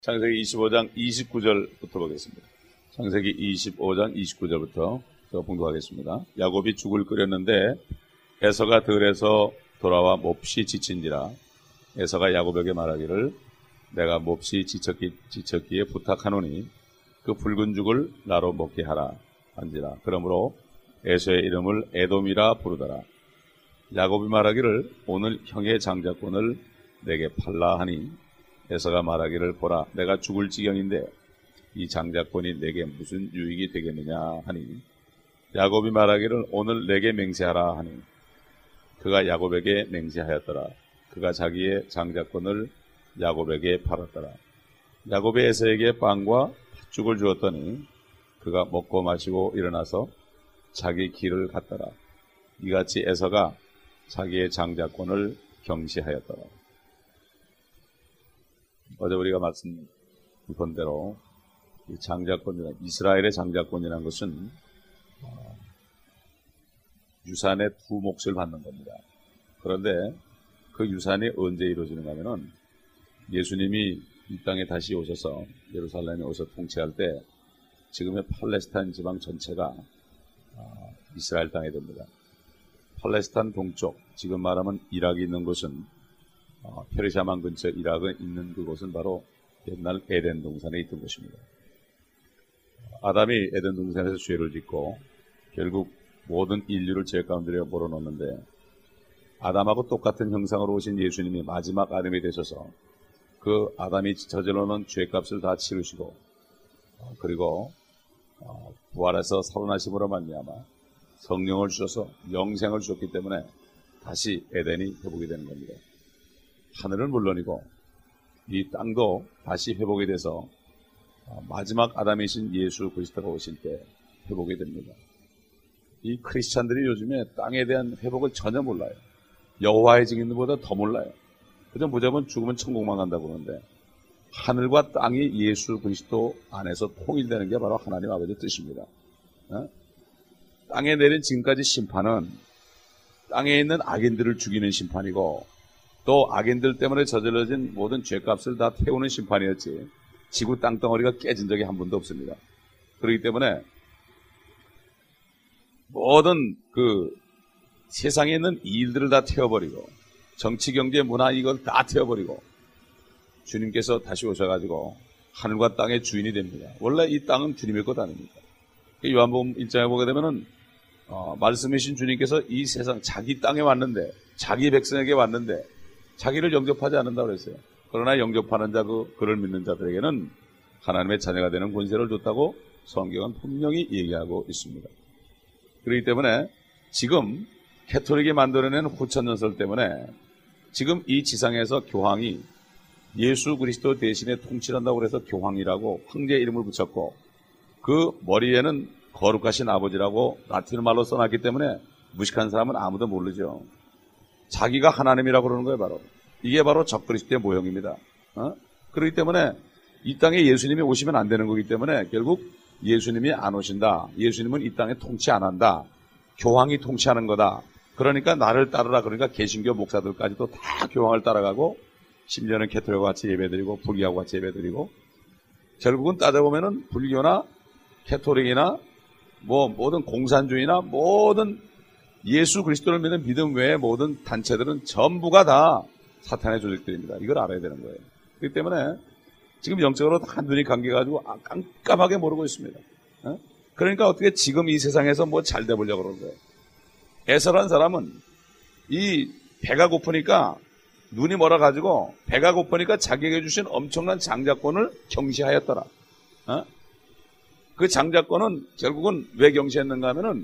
창세기 25장 29절부터 보겠습니다. 창세기 25장 29절부터 봉독하겠습니다. 야곱이 죽을 끓였는데 에서가 들에서 돌아와 몹시 지친지라. 에서가 야곱에게 말하기를 내가 몹시 지쳤기에 부탁하노니 그 붉은 죽을 나로 먹게 하라 한지라. 그러므로 에서의 이름을 에돔이라 부르더라. 야곱이 말하기를 오늘 형의 장자권을 내게 팔라 하니 에서가 말하기를 보라 내가 죽을 지경인데 이 장자권이 내게 무슨 유익이 되겠느냐 하니 야곱이 말하기를 오늘 내게 맹세하라 하니 그가 야곱에게 맹세하였더라. 그가 자기의 장자권을 야곱에게 팔았더라. 야곱이 에서에게 빵과 팥죽을 주었더니 그가 먹고 마시고 일어나서 자기 길을 갔더라. 이같이 에서가 자기의 장자권을 경시하였더라. 어제 우리가 말씀드린 대로 이 장자권이란 이스라엘의 장자권이라는 것은 유산의 두 몫을 받는 겁니다. 그런데 그 유산이 언제 이루어지는가 하면은 예수님이 이 땅에 다시 오셔서 예루살렘에 오셔서 통치할 때 지금의 팔레스타인 지방 전체가 이스라엘 땅이 됩니다. 팔레스타인 동쪽, 지금 말하면 이락이 있는 곳은 페르시아만 근처 이락에 있는 그곳은 바로 옛날 에덴 동산에 있던 곳입니다. 아담이 에덴 동산에서 죄를 짓고 결국 모든 인류를 죄 가운데 몰아넣었는데 아담하고 똑같은 형상으로 오신 예수님이 마지막 아담이 되셔서 그 아담이 저질러 놓은 죄값을 다 치르시고 그리고 부활해서 살아나심으로 말미암아 성령을 주셔서 영생을 주셨기 때문에 다시 에덴이 회복이 되는 겁니다. 하늘은 물론이고 이 땅도 다시 회복이 돼서 마지막 아담이신 예수 그리스도가 오실 때 회복이 됩니다. 이 크리스찬들이 요즘에 땅에 대한 회복을 전혀 몰라요. 여호와의 증인보다 더 몰라요. 그저 보자면 죽으면 천국만 간다고 그러는데 하늘과 땅이 예수 그리스도 안에서 통일되는 게 바로 하나님 아버지의 뜻입니다. 땅에 내린 지금까지 심판은 땅에 있는 악인들을 죽이는 심판이고 또 악인들 때문에 저질러진 모든 죄값을 다 태우는 심판이었지 지구 땅덩어리가 깨진 적이 한 번도 없습니다. 그렇기 때문에 모든 그 세상에 있는 일들을 다 태워버리고 정치, 경제, 문화 이걸 다 태워버리고 주님께서 다시 오셔가지고 하늘과 땅의 주인이 됩니다. 원래 이 땅은 주님의 것 아닙니까? 요한복음 1장에 보게 되면은 말씀이신 주님께서 이 세상 자기 땅에 왔는데 자기 백성에게 왔는데 자기를 영접하지 않는다고 그랬어요. 그러나 영접하는 자 그를 믿는 자들에게는 하나님의 자녀가 되는 권세를 줬다고 성경은 분명히 얘기하고 있습니다. 그렇기 때문에 지금 캐톨릭이 만들어낸 후천연설 때문에 지금 이 지상에서 교황이 예수 그리스도 대신에 통치한다고 해서 교황이라고 황제의 이름을 붙였고 그 머리에는 거룩하신 아버지라고 라틴 말로 써놨기 때문에 무식한 사람은 아무도 모르죠. 자기가 하나님이라고 그러는 거예요. 바로 이게 바로 적그리스도의 모형입니다. 그렇기 때문에 이 땅에 예수님이 오시면 안 되는 거기 때문에 결국 예수님이 안 오신다. 예수님은 이 땅에 통치 안 한다. 교황이 통치하는 거다. 그러니까 나를 따르라. 그러니까 개신교 목사들까지도 다 교황을 따라가고 심지어는 캐톨릭과 같이 예배드리고 불교하고 같이 예배드리고 결국은 따져보면은 불교나 캐톨릭이나 뭐 모든 공산주의나 모든 예수 그리스도를 믿는 믿음 외의 모든 단체들은 전부가 다 사탄의 조직들입니다. 이걸 알아야 되는 거예요. 그렇기 때문에 지금 영적으로 다 눈이 감겨가지고 깜깜하게 모르고 있습니다. 그러니까 어떻게 지금 이 세상에서 뭐 잘 돼보려고 그러는 거예요. 에서란 사람은 이 배가 고프니까 눈이 멀어가지고 배가 고프니까 자기에게 주신 엄청난 장자권을 경시하였더라. 그 장자권은 결국은 왜 경시했는가 하면은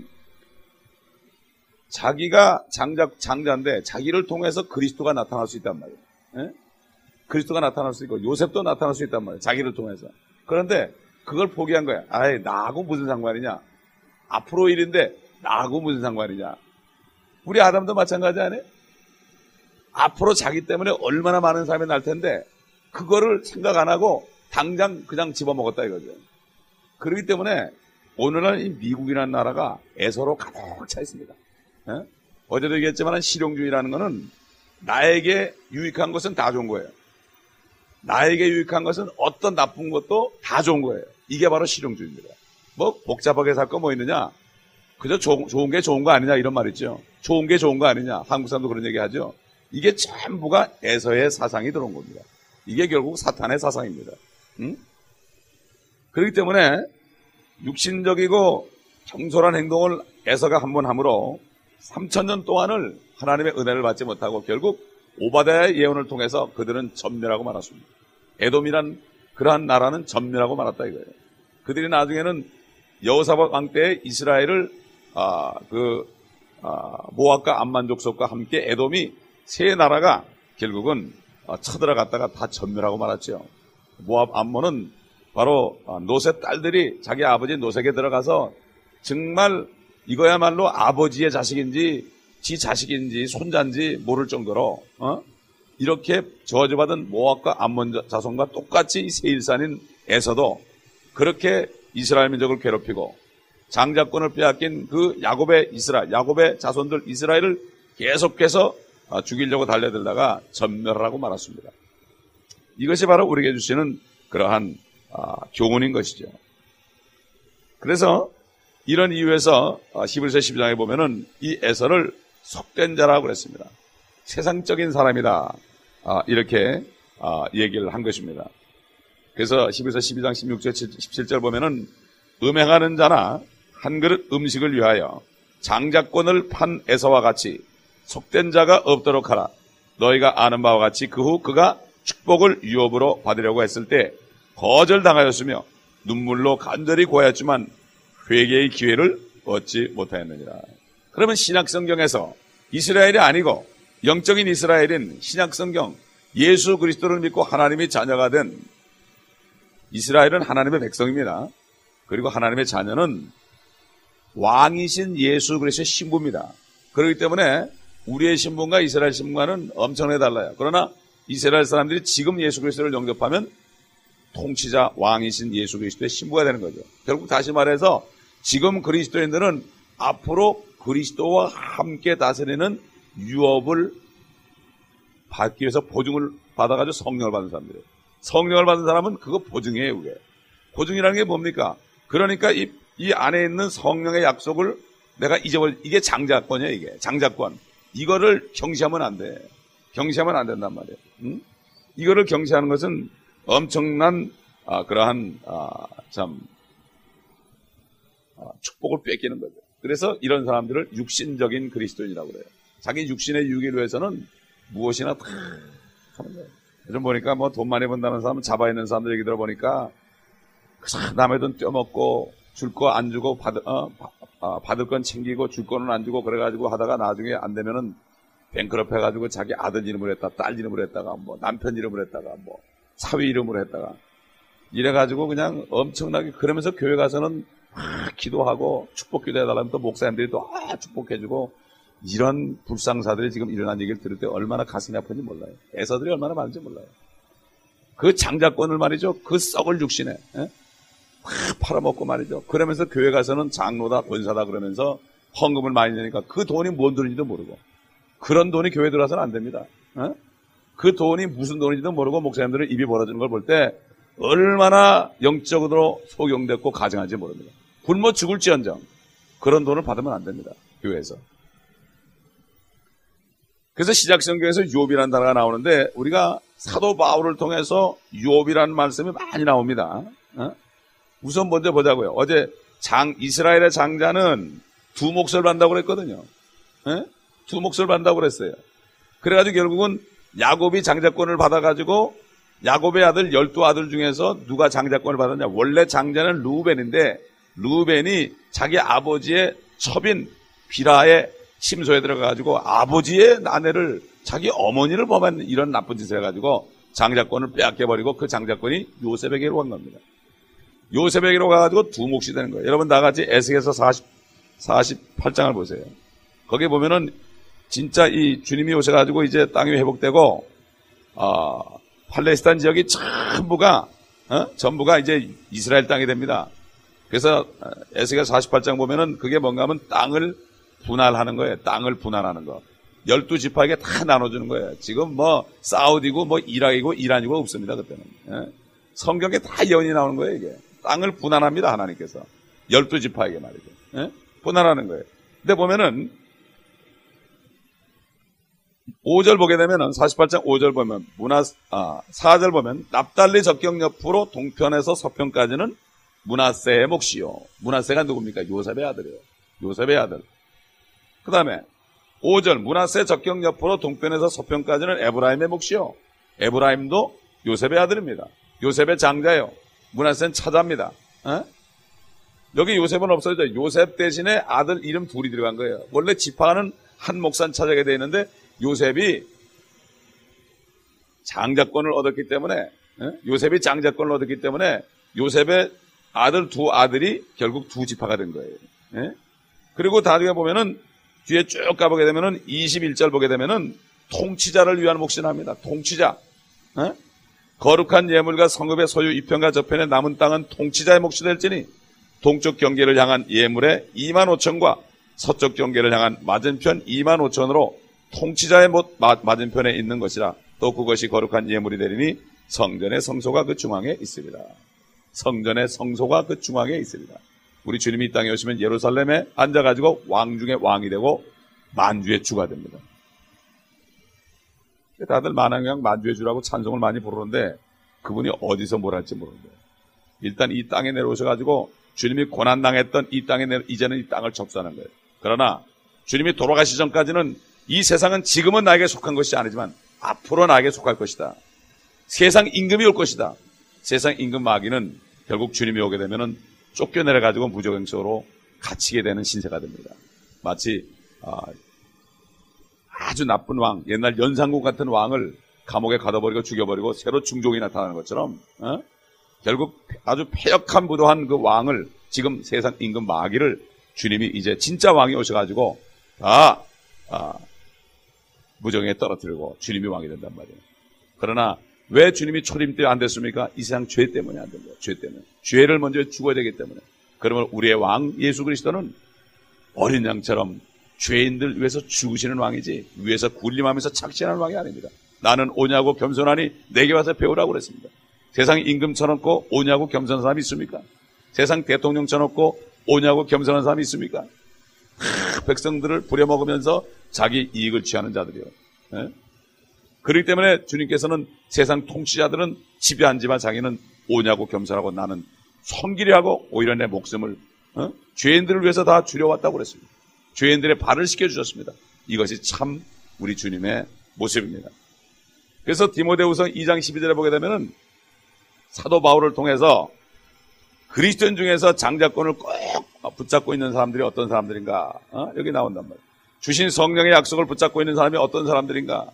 자기가 장자인데 자기를 통해서 그리스도가 나타날 수 있단 말이에요. 그리스도가 나타날 수 있고 요셉도 나타날 수 있단 말이에요. 자기를 통해서. 그런데 그걸 포기한 거야. 아이 나하고 무슨 상관이냐. 앞으로 일인데 나하고 무슨 상관이냐. 우리 아담도 마찬가지 아니에요? 앞으로 자기 때문에 얼마나 많은 사람이 날 텐데 그거를 생각 안 하고 당장 그냥 집어먹었다 이거죠. 그렇기 때문에 오늘날 이 미국이라는 나라가 에서로 가득 차 있습니다. 어제도 얘기했지만 실용주의라는 거는 나에게 유익한 것은 다 좋은 거예요. 나에게 유익한 것은 어떤 나쁜 것도 다 좋은 거예요. 이게 바로 실용주의입니다. 뭐 복잡하게 살 거 뭐 있느냐? 그저 좋은 게 좋은 거 아니냐 이런 말 있죠. 좋은 게 좋은 거 아니냐. 한국 사람도 그런 얘기 하죠. 이게 전부가 에서의 사상이 들어온 겁니다. 이게 결국 사탄의 사상입니다. 그렇기 때문에 육신적이고 경솔한 행동을 에서가 한 번 함으로 3000년 동안을 하나님의 은혜를 받지 못하고 결국 오바댜의 예언을 통해서 그들은 전멸하고 말았습니다. 에돔이란 그러한 나라는 전멸하고 말았다 이거예요. 그들이 나중에는 여호사밧 왕 때 이스라엘을 모압과 암만 족속과 함께 에돔이 세 나라가 결국은 쳐들어갔다가 다 전멸하고 말았죠. 모압 암몬은 바로 노세 딸들이 자기 아버지 노색에 들어가서 정말 이거야말로 아버지의 자식인지 지 자식인지 손자인지 모를 정도로 이렇게 저주받은 모압과 암몬 자손과 똑같이 이 세일산인 에서도 그렇게 이스라엘 민족을 괴롭히고 장자권을 빼앗긴 그 야곱의 자손들 이스라엘을 계속해서 죽이려고 달려들다가 전멸하고 말았습니다. 이것이 바로 우리에게 주시는 그러한 교훈인 것이죠. 그래서 이런 이유에서 히브리서 12장에 보면은 이 에서를 속된 자라고 그랬습니다. 세상적인 사람이다. 이렇게 얘기를 한 것입니다. 그래서 히브리서 12장 16절 17절 보면은 음행하는 자나 한 그릇 음식을 위하여 장자권을 판 에서와 같이 속된 자가 없도록 하라. 너희가 아는 바와 같이 그 후 그가 축복을 유업으로 받으려고 했을 때 거절당하였으며 눈물로 간절히 구하였지만 회개의 기회를 얻지 못하였느니라. 그러면 신약성경에서 이스라엘이 아니고 영적인 이스라엘인 신약성경 예수 그리스도를 믿고 하나님의 자녀가 된 이스라엘은 하나님의 백성입니다. 그리고 하나님의 자녀는 왕이신 예수 그리스도의 신부입니다. 그렇기 때문에 우리의 신분과 이스라엘 신분과는 엄청나게 달라요. 그러나 이스라엘 사람들이 지금 예수 그리스도를 영접하면 통치자 왕이신 예수 그리스도의 신부가 되는 거죠. 결국 다시 말해서 지금 그리스도인들은 앞으로 그리스도와 함께 다스리는 유업을 받기 위해서 보증을 받아가지고 성령을 받은 사람들이에요. 성령을 받은 사람은 그거 보증이에요. 그게 보증이라는 게 뭡니까? 그러니까 이 안에 있는 성령의 약속을 내가 이게 장자권이에요. 이게 장자권. 이거를 경시하면 안 돼. 경시하면 안 된단 말이에요. 이거를 경시하는 것은 엄청난 그러한 축복을 뺏기는 거죠. 그래서 이런 사람들을 육신적인 그리스도인이라고 그래요. 자기 육신의 유익을 위해서는 무엇이나 다 하는 거예요. 요즘 보니까 뭐 돈 많이 번다는 사람은 잡아 있는 사람들 얘기 들어보니까 남의 돈 떼어먹고 줄 거 안 주고 받을 건 챙기고 줄 거는 안 주고 그래가지고 하다가 나중에 안 되면은 뱅크럽 해가지고 자기 아들 이름으로 했다, 딸 이름으로 했다가 뭐 남편 이름으로 했다가 뭐 사위 이름으로 했다가 이래가지고 그냥 엄청나게 그러면서 교회 가서는 기도하고 축복 기도해달라면 또 목사님들이 또 축복해주고 이런 불상사들이 지금 일어난 얘기를 들을 때 얼마나 가슴이 아픈지 몰라요. 애서들이 얼마나 많은지 몰라요. 그 장자권을 말이죠. 그 썩을 육신에 팔아먹고 말이죠. 그러면서 교회 가서는 장로다 권사다 그러면서 헌금을 많이 내니까 그 돈이 뭔 돈인지도 모르고 그런 돈이 교회 들어와서는 안 됩니다. 그 돈이 무슨 돈인지도 모르고 목사님들은 입이 벌어지는 걸 볼 때 얼마나 영적으로 소경됐고 가증한지 모릅니다. 굶어 죽을지언정 그런 돈을 받으면 안 됩니다. 교회에서. 그래서 시작성경에서 유업이라는 단어가 나오는데 우리가 사도 바울을 통해서 유업이라는 말씀이 많이 나옵니다. 우선 먼저 보자고요. 어제 이스라엘의 장자는 두 몫을 받는다고 그랬거든요. 두 몫을 받는다고 그랬어요. 그래가지고 결국은 야곱이 장자권을 받아가지고 야곱의 아들 12아들 중에서 누가 장자권을 받았냐. 원래 장자는 루벤인데 루벤이 자기 아버지의 첩인 비라의 침소에 들어가가지고 아버지의 아내를 자기 어머니를 범한 이런 나쁜 짓을 해가지고 장자권을 빼앗겨버리고 그 장자권이 요셉에게로 간 겁니다. 요셉에게로 가가지고 두 몫이 되는 거예요. 여러분 나같이 에스겔서 48장을 보세요. 거기 보면은 진짜 이 주님이 오셔가지고 이제 땅이 회복되고 팔레스타인 지역이 전부가 이제 이스라엘 땅이 됩니다. 그래서 에스겔 48장 보면은 그게 뭔가 하면 땅을 분할하는 거예요. 땅을 분할하는 거. 12지파에게 다 나눠주는 거예요. 지금 뭐 사우디고 뭐 이라크이고 이란이고 없습니다. 그때는. 예? 성경에 다 예언이 나오는 거예요. 이게 땅을 분할합니다. 하나님께서 12지파에게 말이죠. 예? 분할하는 거예요. 근데 보면은 5절 보게 되면은 48장 5절 보면 4절 보면 납달리 적경 옆으로 동편에서 서편까지는 므낫세의 몫이요. 므낫세가 누굽니까? 요셉의 아들이에요. 요셉의 아들. 그 다음에 5절 므낫세 적경 옆으로 동편에서 서편까지는 에브라임의 몫이요. 에브라임도 요셉의 아들입니다. 요셉의 장자예요. 므낫세는 차자입니다. 에? 여기 요셉은 없어졌죠. 요셉 대신에 아들 이름 둘이 들어간 거예요. 원래 지파는 한 목산 차자게 되어 있는데 요셉이 장자권을 얻었기 때문에 요셉이 장자권을 얻었기 때문에 요셉의 아들 두 아들이 결국 두 지파가 된 거예요. 그리고 나중에 보면은 뒤에 쭉 가보게 되면은 21절 보게 되면은 통치자를 위한 몫이 납니다. 통치자. 거룩한 예물과 성읍의 소유 이편과 저편에 남은 땅은 통치자의 몫이 될지니 동쪽 경계를 향한 예물의 25,000과 서쪽 경계를 향한 맞은편 25,000으로 통치자의 맞은편에 있는 것이라. 또 그것이 거룩한 예물이 되리니 성전의 성소가 그 중앙에 있으리라. 성전의 성소가 그 중앙에 있으리라. 우리 주님이 이 땅에 오시면 예루살렘에 앉아가지고 왕 중에 왕이 되고 만주의 주가 됩니다. 다들 만왕왕 만주의 주라고 찬송을 많이 부르는데 그분이 어디서 뭘 할지 모르는데 일단 이 땅에 내려오셔가지고 주님이 고난당했던 이 땅에 이제는 이 땅을 접수하는 거예요. 그러나 주님이 돌아가시 전까지는 이 세상은 지금은 나에게 속한 것이 아니지만 앞으로 나에게 속할 것이다. 세상 임금이 올 것이다. 세상 임금 마귀는 결국 주님이 오게 되면은 쫓겨내려가지고 무적행소로 갇히게 되는 신세가 됩니다. 마치 아주 나쁜 왕, 옛날 연산군 같은 왕을 감옥에 가둬버리고 죽여버리고 새로 중종이 나타나는 것처럼 결국 아주 패역한 부도한 그 왕을 지금 세상 임금 마귀를 주님이 이제 진짜 왕이 오셔가지고 무정에 떨어뜨리고 주님이 왕이 된단 말이에요. 그러나 왜 주님이 초림 때 안 됐습니까? 이 세상 죄 때문에 안 된 거예요. 죄 때문에. 죄를 먼저 죽어야 되기 때문에. 그러면 우리의 왕 예수 그리스도는 어린 양처럼 죄인들 위해서 죽으시는 왕이지 위에서 군림하면서 착신하는 왕이 아닙니다. 나는 오냐고 겸손하니 내게 와서 배우라고 그랬습니다. 세상 임금 쳐놓고 오냐고 겸손한 사람이 있습니까? 세상 대통령 쳐놓고 오냐고 겸손한 사람이 있습니까? 백성들을 부려먹으면서 자기 이익을 취하는 자들이요. 그렇기 때문에 주님께서는 세상 통치자들은 지배한지만 자기는 오냐고 겸손하고 나는 성길이 하고 오히려 내 목숨을 죄인들을 위해서 다 줄여왔다고 그랬습니다. 죄인들의 발을 씻겨주셨습니다. 이것이 참 우리 주님의 모습입니다. 그래서 디모데후서 2장 12절에 보게 되면은 사도 바울을 통해서 그리스도인 중에서 장자권을 꼭 붙잡고 있는 사람들이 어떤 사람들인가? 여기 나온단 말이에요. 주신 성령의 약속을 붙잡고 있는 사람이 어떤 사람들인가?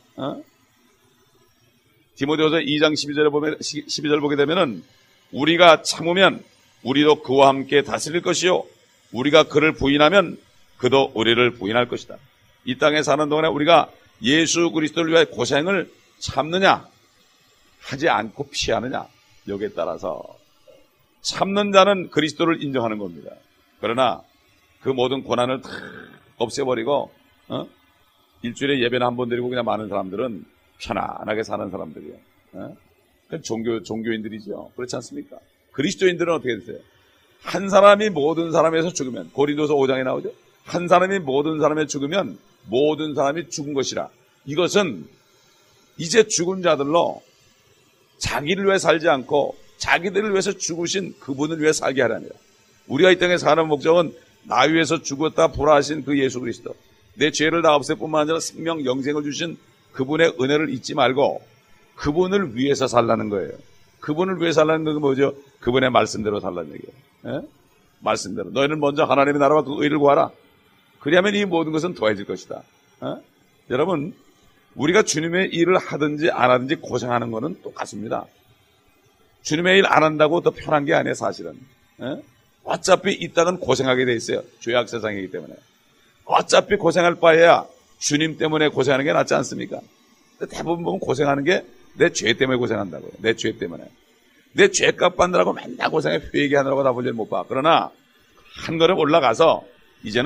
디모데후서 2장 12절 보게 되면은 우리가 참으면 우리도 그와 함께 다스릴 것이요 우리가 그를 부인하면 그도 우리를 부인할 것이다. 이 땅에 사는 동안에 우리가 예수 그리스도를 위해 고생을 참느냐 하지 않고 피하느냐 여기에 따라서 참는 자는 그리스도를 인정하는 겁니다. 그러나 그 모든 고난을 다 없애버리고 일주일에 예배는 한 번 드리고 그냥 많은 사람들은 편안하게 사는 사람들이에요. 종교인들이죠. 그렇지 않습니까? 그리스도인들은 어떻게 되세요? 한 사람이 모든 사람에서 죽으면 고린도서 5장에 나오죠. 한 사람이 모든 사람에 죽으면 모든 사람이 죽은 것이라. 이것은 이제 죽은 자들로 자기를 위해 살지 않고 자기들을 위해서 죽으신 그분을 위해 살게 하랍니다. 우리가 이 땅에 사는 목적은 나 위해서 죽었다 부활하신 그 예수 그리스도, 내 죄를 다 없앨 뿐만 아니라 생명 영생을 주신 그분의 은혜를 잊지 말고 그분을 위해서 살라는 거예요. 그분을 위해 살라는 건 뭐죠? 그분의 말씀대로 살라는 얘기예요. 예? 말씀대로. 너희는 먼저 하나님의 나라와 그 의를 구하라. 그리하면 이 모든 것은 더해질 것이다. 여러분, 우리가 주님의 일을 하든지 안 하든지 고생하는 것은 똑같습니다. 주님의 일 안 한다고 더 편한 게 아니에요, 사실은. 어차피 이 땅은 고생하게 돼 있어요. 죄악 세상이기 때문에. 어차피 고생할 바에야 주님 때문에 고생하는 게 낫지 않습니까? 대부분 보면 고생하는 게 내 죄 때문에 고생한다고요. 내 죄 때문에. 내 죄값 받느라고 맨날 고생해 회개하느라고 다 볼일 못 봐. 그러나 한 걸음 올라가서 이제는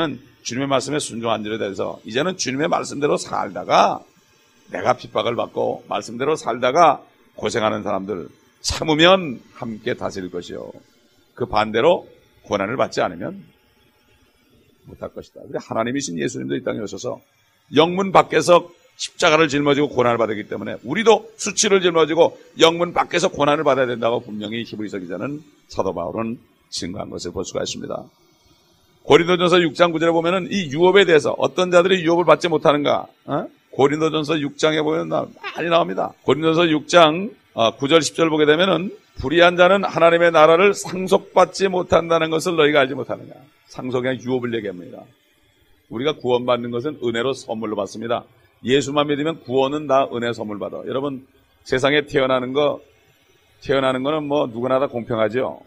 주님의 말씀에 순종한 일에 대해서 이제는 주님의 말씀대로 살다가 내가 핍박을 받고 말씀대로 살다가 고생하는 사람들 참으면 함께 다스릴 것이요. 그 반대로 고난을 받지 않으면 못할 것이다. 하나님이신 예수님도 이 땅에 오셔서 영문 밖에서 십자가를 짊어지고 고난을 받았기 때문에 우리도 수치를 짊어지고 영문 밖에서 고난을 받아야 된다고 분명히 히브리서 기자는 사도 바울은 증거한 것을 볼 수가 있습니다. 고린도전서 6장 9절에 보면은 이 유업에 대해서 어떤 자들이 유업을 받지 못하는가? 고린도전서 6장에 보면 많이 나옵니다. 고린도전서 6장 9절 10절 보게 되면은 불의한 자는 하나님의 나라를 상속받지 못한다는 것을 너희가 알지 못하느냐. 상속의 유업을 얘기합니다. 우리가 구원받는 것은 은혜로 선물로 받습니다. 예수만 믿으면 구원은 다 은혜 선물 받아. 여러분 세상에 태어나는 거는 뭐 누구나 다 공평하죠.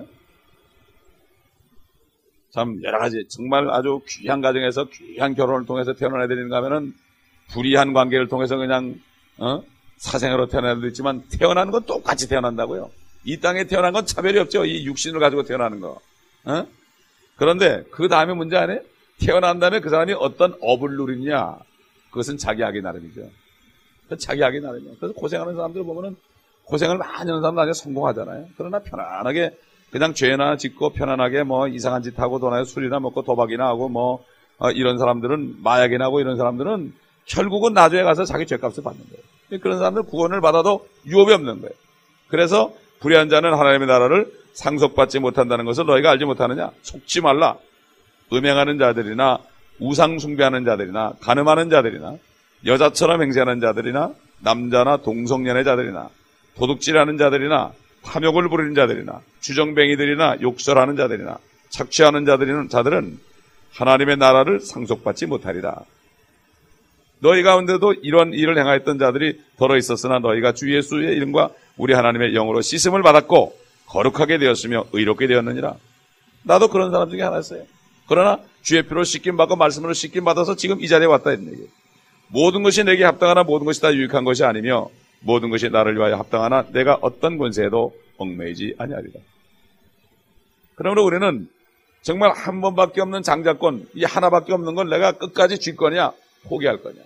참 여러 가지 정말 아주 귀한 가정에서 귀한 결혼을 통해서 태어난 애들인가 하면은 불의한 관계를 통해서 그냥 사생아로 태어난 애들도 있지만 태어나는 건 똑같이 태어난다고요. 이 땅에 태어난 건 차별이 없죠. 이 육신을 가지고 태어나는 거. 그런데 그 다음에 문제 아니에요? 태어난 다음에 그 사람이 어떤 업을 누리느냐, 그것은 자기 하기 나름이죠. 자기 하기 나름이에요. 그래서 고생하는 사람들 보면은 고생을 많이 하는 사람들 나중에 성공하잖아요. 그러나 편안하게 그냥 죄나 짓고 편안하게 뭐 이상한 짓 하고 돈에 술이나 먹고 도박이나 하고 이런 사람들은 마약이나 하고 이런 사람들은 결국은 나중에 가서 자기 죄값을 받는 거예요. 그런 사람들 구원을 받아도 유업이 없는 거예요. 그래서 불의한 자는 하나님의 나라를 상속받지 못한다는 것을 너희가 알지 못하느냐? 속지 말라. 음행하는 자들이나 우상 숭배하는 자들이나 간음하는 자들이나 여자처럼 행세하는 자들이나 남자나 동성연애 자들이나 도둑질하는 자들이나 탐욕을 부리는 자들이나 주정뱅이들이나 욕설하는 자들이나 착취하는 자들은 하나님의 나라를 상속받지 못하리라. 너희 가운데도 이런 일을 행하였던 자들이 더러 있었으나 너희가 주 예수의 이름과 우리 하나님의 영으로 씻음을 받았고 거룩하게 되었으며 의롭게 되었느니라. 나도 그런 사람 중에 하나였어요. 그러나 주의 피로 씻김받고 말씀으로 씻김받아서 지금 이 자리에 왔다 했는 얘기예요. 모든 것이 내게 합당하나 모든 것이 다 유익한 것이 아니며 모든 것이 나를 위하여 합당하나 내가 어떤 권세에도 얽매이지 아니하리라. 그러므로 우리는 정말 한 번밖에 없는 장자권, 이 하나밖에 없는 걸 내가 끝까지 쥘 거냐 포기할 거냐.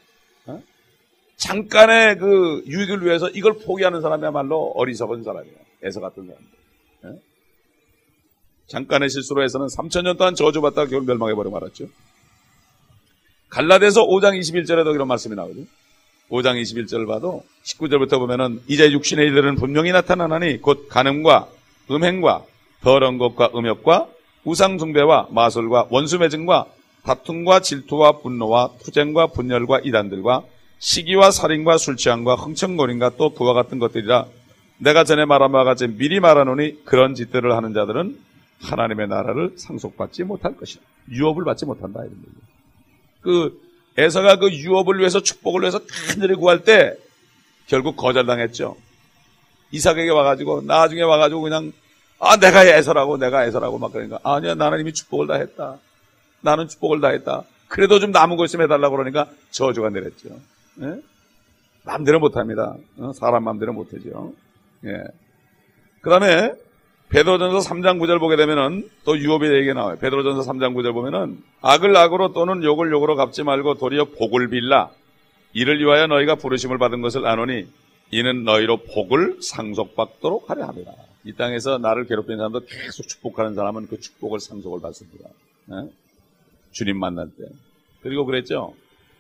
잠깐의 그 유익을 위해서 이걸 포기하는 사람이야말로 어리석은 사람이에요. 에서 같은 사람들. 잠깐의 실수로 해서는 3,000년 동안 저주받다가 결국 멸망해버려 말았죠. 갈라디아서 5장 21절에도 이런 말씀이 나오죠. 5장 21절을 봐도 19절부터 보면은 이제 육신의 일들은 분명히 나타나나니 곧 간음과 음행과 더러운 것과 음욕과 우상숭배와 마술과 원수매증과 다툼과 질투와 분노와 투쟁과 분열과 이단들과 시기와 살인과 술취함과 흥청거림과 또 그와 같은 것들이라. 내가 전에 말한 바와 같이 미리 말하노니 그런 짓들을 하는 자들은 하나님의 나라를 상속받지 못할 것이다. 유업을 받지 못한다 이런 얘기예요. 에서가 그 유업을 위해서 축복을 위해서 간절히 구할 때 결국 거절당했죠. 이삭에게 와가지고 나중에 와가지고 그냥 내가 에서라고 막 그러니까 아니야 나는 이미 축복을 다 했다. 나는 축복을 다 했다. 그래도 좀 남은 것 있으면 해달라고 그러니까 저주가 내렸죠. 예? 마음대로 못합니다. 사람 마음대로 못하죠. 예. 그 다음에 베드로전서 3장 9절 보게 되면은 또 유업의 얘기가 나와요. 베드로전서 3장 9절 보면은 악을 악으로 또는 욕을 욕으로 갚지 말고 도리어 복을 빌라. 이를 위하여 너희가 부르심을 받은 것을 아노니 이는 너희로 복을 상속받도록 하려 합니다. 이 땅에서 나를 괴롭히는 사람도 계속 축복하는 사람은 그 축복을 상속을 받습니다. 예? 주님 만날 때. 그리고 그랬죠.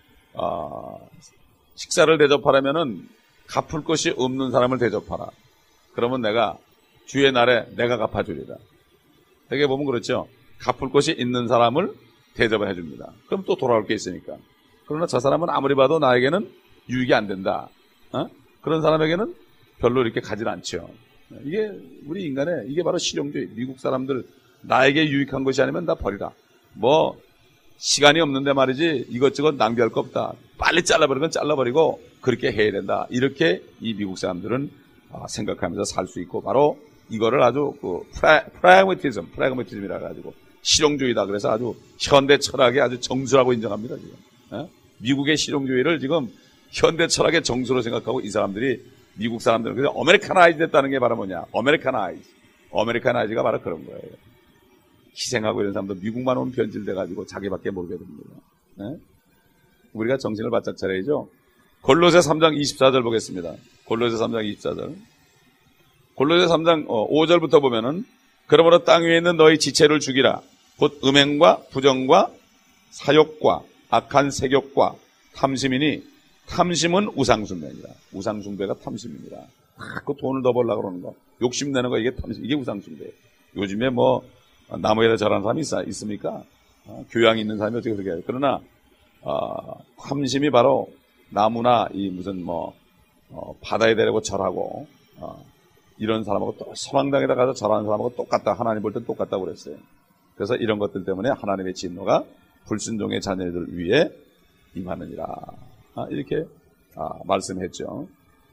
식사를 대접하려면은 갚을 것이 없는 사람을 대접하라. 그러면 내가 주의 날에 내가 갚아주리라. 되게 보면 그렇죠. 갚을 것이 있는 사람을 대접을 해줍니다. 그럼 또 돌아올 게 있으니까. 그러나 저 사람은 아무리 봐도 나에게는 유익이 안 된다. 그런 사람에게는 별로 이렇게 가진 않죠. 이게 우리 인간의 이게 바로 실용주의. 미국 사람들 나에게 유익한 것이 아니면 다 버리라. 뭐 시간이 없는데 말이지 이것저것 낭비할 거 없다. 빨리 잘라버리는 건 잘라버리고 그렇게 해야 된다. 이렇게 이 미국 사람들은 생각하면서 살 수 있고 바로 이거를 아주 프라그매티즘이라 가지고 실용주의다. 그래서 아주 현대 철학의 아주 정수라고 인정합니다. 지금 미국의 실용주의를 지금 현대 철학의 정수로 생각하고 이 사람들이 미국 사람들은 그냥 아메리카나이즈 됐다는 게 바로 뭐냐? 아메리카나이즈가 바로 그런 거예요. 희생하고 이런 사람도 미국만 오면 변질돼가지고 자기밖에 모르게 됩니다. 네? 우리가 정신을 바짝 차려야죠. 골로새 3장 24절 보겠습니다. 골로새 3장 24절. 골로새 3장 5절부터 보면은 그러므로 땅 위에 있는 너희 지체를 죽이라. 곧 음행과 부정과 사욕과 악한 색욕과 탐심이니 탐심은 우상숭배입니다. 우상숭배가 탐심입니다. 그 돈을 더 벌려고 그러는 거, 욕심내는 거, 이게 탐심, 이게 우상숭배예요. 요즘에 뭐 나무에다 절하는 사람이 있습니까? 교양 있는 사람이 어떻게 그렇게 해요? 그러나 탐심이 바로 나무나 이 무슨 바다에 데리고 절하고 이런 사람하고 또 서망당에다 가서 절하는 사람하고 똑같다. 하나님 볼 땐 똑같다고 그랬어요. 그래서 이런 것들 때문에 하나님의 진노가 불순종의 자녀들 위에 임하느니라. 이렇게 말씀했죠.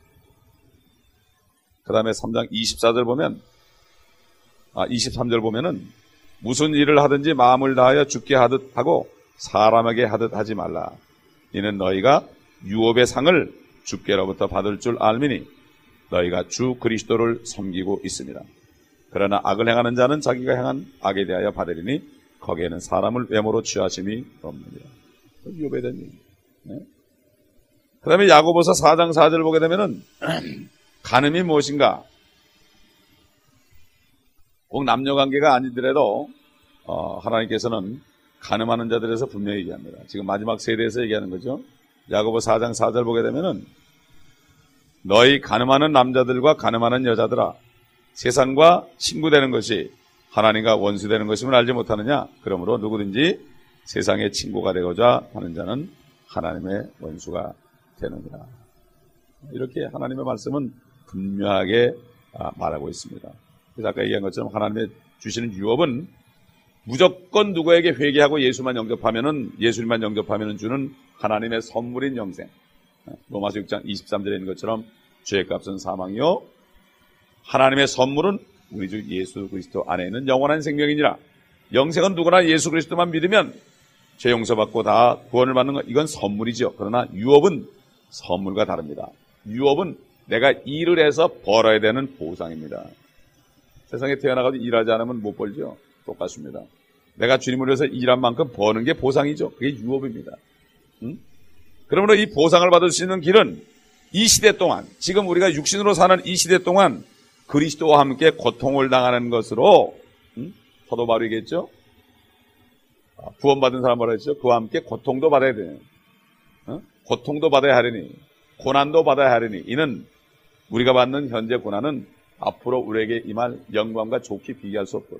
그 다음에 3장 24절 보면 23절 보면은 무슨 일을 하든지 마음을 다하여 죽게 하듯 하고 사람에게 하듯 하지 말라. 이는 너희가 유업의 상을 주께로부터 받을 줄 알미니 너희가 주 그리스도를 섬기고 있습니다. 그러나 악을 행하는 자는 자기가 행한 악에 대하여 받으리니 거기에는 사람을 외모로 취하심이 없느니라. 유업에 대한 얘기. 네? 그 다음에 야고보서 4장 4절 보게 되면은 간음이 무엇인가? 꼭 남녀관계가 아니더라도 하나님께서는 간음하는 자들에서 분명히 얘기합니다. 지금 마지막 세대에서 얘기하는 거죠. 야고보 4장 4절 보게 되면은 너희 간음하는 남자들과 간음하는 여자들아 세상과 친구되는 것이 하나님과 원수되는 것임을 알지 못하느냐? 그러므로 누구든지 세상의 친구가 되고자 하는 자는 하나님의 원수가 되느니라. 이렇게 하나님의 말씀은 분명하게 말하고 있습니다. 그래서 아까 얘기한 것처럼 하나님의 주시는 유업은 무조건 누구에게 회개하고 예수님만 영접하면은 주는 하나님의 선물인 영생. 로마서 6장 23절에 있는 것처럼 죄의 값은 사망이요 하나님의 선물은 우리 주 예수 그리스도 안에 있는 영원한 생명이니라. 영생은 누구나 예수 그리스도만 믿으면 죄 용서받고 다 구원을 받는 것, 이건 선물이죠. 그러나 유업은 선물과 다릅니다. 유업은 내가 일을 해서 벌어야 되는 보상입니다. 세상에 태어나가지고 일하지 않으면 못 벌죠. 똑같습니다. 내가 주님을 위해서 일한 만큼 버는 게 보상이죠. 그게 유업입니다. 그러므로 이 보상을 받을 수 있는 길은 이 시대 동안, 지금 우리가 육신으로 사는 이 시대 동안 그리스도와 함께 고통을 당하는 것으로, 사도 바울이겠죠? 구원받은 사람 뭐라 했죠? 그와 함께 고통도 받아야 돼요. 고통도 받아야 하리니, 고난도 받아야 하리니, 이는 우리가 받는 현재 고난은 앞으로 우리에게 임할 영광과 좋게 비교할 수 없고